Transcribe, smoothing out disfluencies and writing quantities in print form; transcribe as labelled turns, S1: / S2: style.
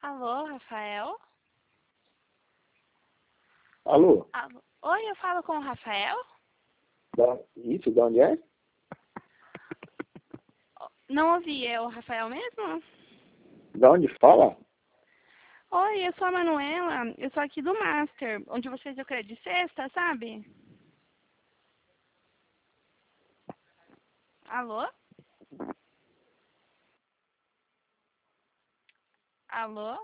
S1: Alô, Rafael?
S2: Alô?
S1: Alô? Oi, eu falo com o Rafael?
S2: Isso, de onde é?
S1: Não ouvi, é o Rafael mesmo?
S2: De onde fala?
S1: Oi, eu sou a Manuela, eu sou aqui do Master, onde você fez o crédito de sexta, sabe? Alô? Alô?